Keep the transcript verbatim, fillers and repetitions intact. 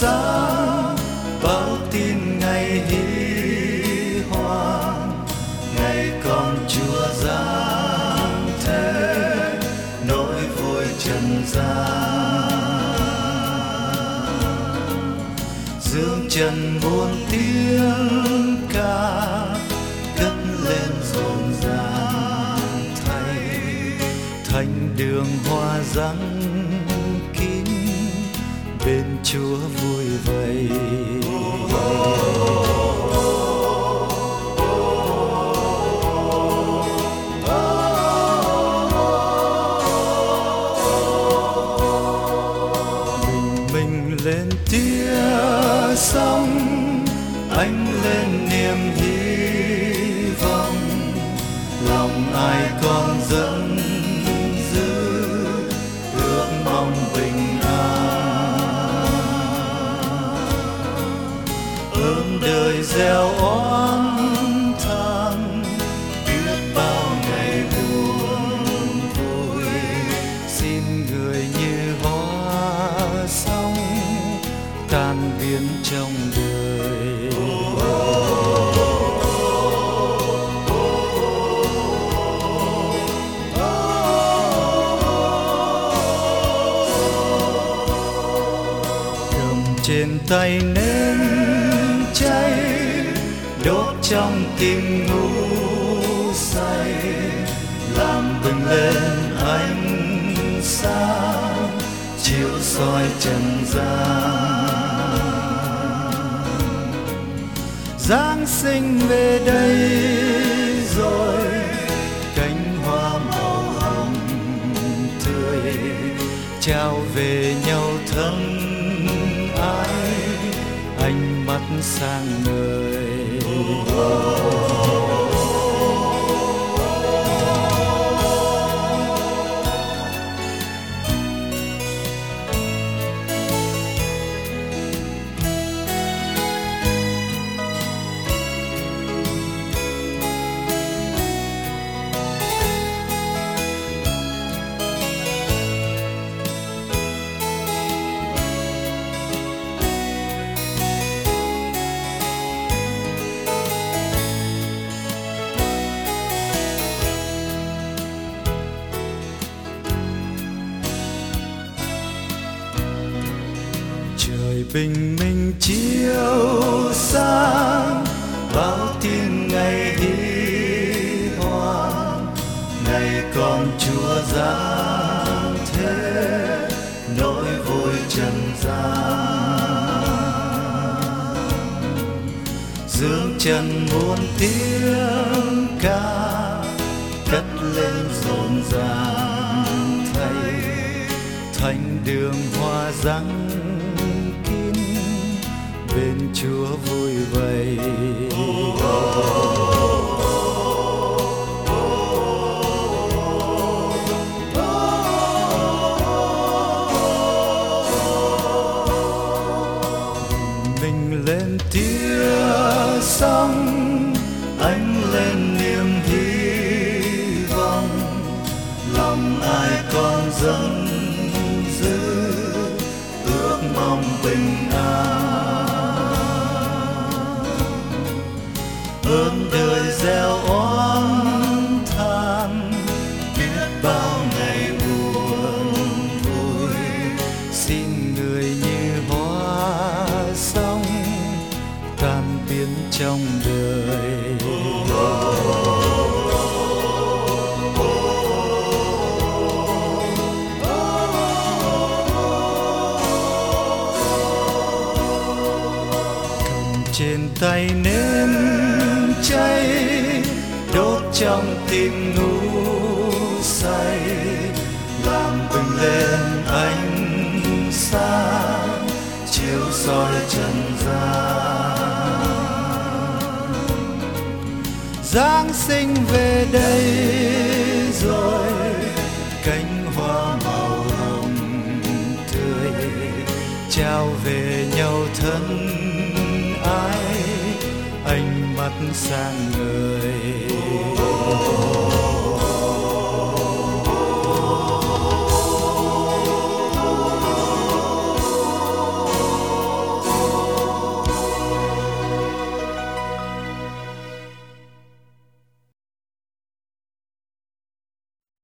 sáng báo tin ngày hy hoan, ngày con Chúa giáng thế nỗi vui trần gian. Dương trần muôn tiếng ca cất lên rộn ràng, thay thành đường hoa răng kín bên Chúa vui vầy. Mình mình lên tia sóng, anh lên niềm hy vọng, lòng ai còn dẫn dư ước mong bình an. Ơn đời gieo oán than, biết bao ngày buồn vui, xin người như hoa sóng tan biến trong đời. Cầm trên tay nến cháy, đốt trong tim ngủ say, làm bừng lên ánh sáng chiếu soi trần gian. Giáng sinh về đây rồi, cánh hoa màu hồng tươi trao về nhau thân ái, ánh mắt sang người. Trời bình minh chiếu sáng, báo tin ngày hy hoan, ngày con Chúa giáng thế nỗi vui trần gian. Dương trần muôn tiếng ca cất lên rộn ràng, thay thành đường hoa răng kín bên Chúa vui vầy. Mình lên tia sóng, anh lên niềm hy vọng, lòng ai còn dâng dư ước mong bình an. Ơn đời gieo oán than, biết bao ngày buồn vui, xin người như hoa sóng tan biến trong đời. Trên tay nến cháy, đốt trong tim ngủ say, làm bừng lên ánh sáng chiếu soi trần gian. Giáng sinh về đây rồi, cánh hoa màu hồng tươi trao về nhau thân ái, ánh mắt sang người.